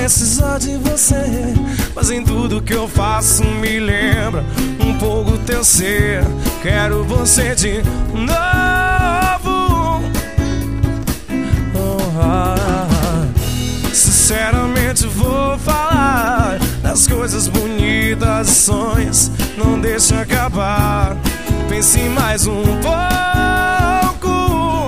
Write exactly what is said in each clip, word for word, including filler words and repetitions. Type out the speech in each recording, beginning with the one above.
precisar de você, mas em tudo que eu faço me lembra um pouco teu ser. Quero você de novo. Oh, ah, sinceramente vou falar das coisas bonitas, sonhos, não deixa acabar. Pense mais um pouco.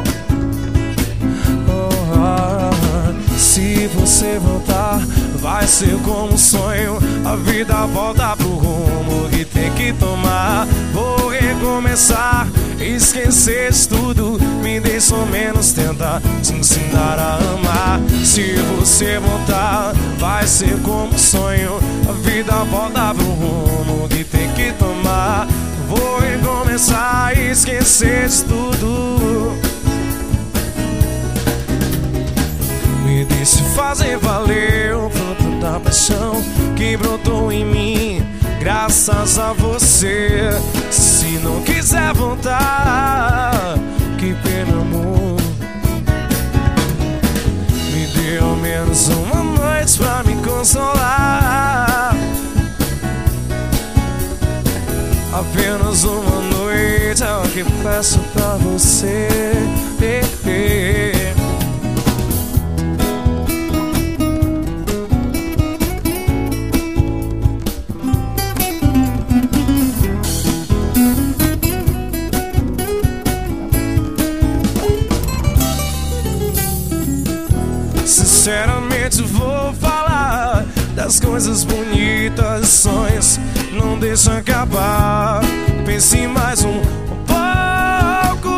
Oh, ah, se você voltar, vai ser como um sonho. A vida volta pro rumo que tem que tomar. Vou recomeçar, esquecer de tudo. Me deixa ao menos tentar te ensinar a amar. Se você voltar, vai ser como um sonho. A vida volta pro rumo que tem que tomar. Vou recomeçar, esquecer de tudo. Me deixe fazer valer o fruto da paixão que brotou em mim, graças a você. Se não quiser voltar, que pena, amor. Me dê ao menos uma noite pra me consolar. Apenas uma noite é o que peço pra você. eh, eh. Sinceramente vou falar das coisas bonitas, sonhos, não deixa acabar. Pense mais um pouco.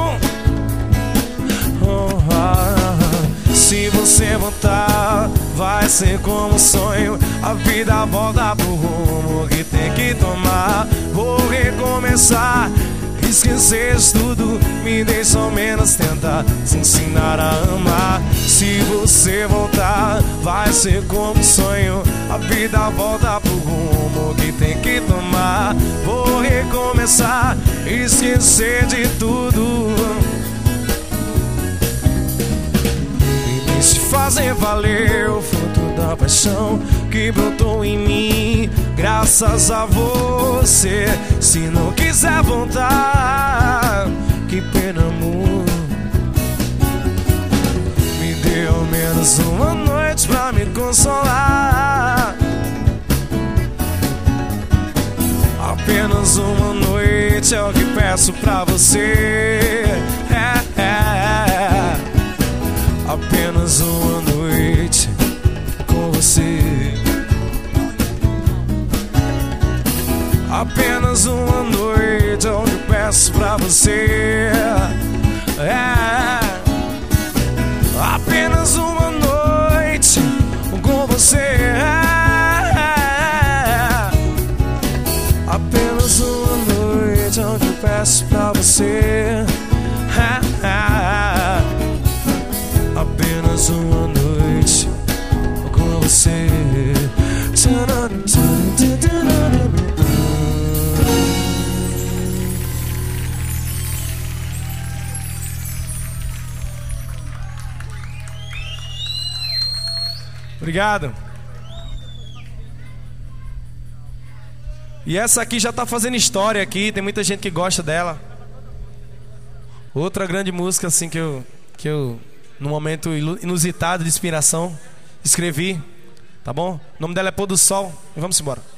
Oh, ah, se você voltar, vai ser como um sonho. A vida volta pro rumo que tem que tomar. Vou recomeçar, esquecer de tudo. Me deixa ao menos tentar te ensinar a amar. Se você voltar, vai ser como um sonho. A vida volta pro rumo que tem que tomar. Vou recomeçar, esquecer de tudo. Me deixe fazer valer o fruto da paixão que brotou em mim, graças a você. Se não quiser voltar, que pena, amor. Me dê ao menos uma noite pra me consolar. Apenas uma noite é o que peço pra você. É, é. Apenas uma noite com você. Apenas uma noite é o que peço pra você. É. Apenas uma noite com você. É. Apenas uma noite é o que peço pra você. É. Apenas uma noite com você. Obrigado. E essa aqui já tá fazendo história aqui, tem muita gente que gosta dela. Outra grande música assim que eu, que eu num momento inusitado de inspiração, escrevi. Tá bom? O nome dela é Pôr do Sol. E vamos embora.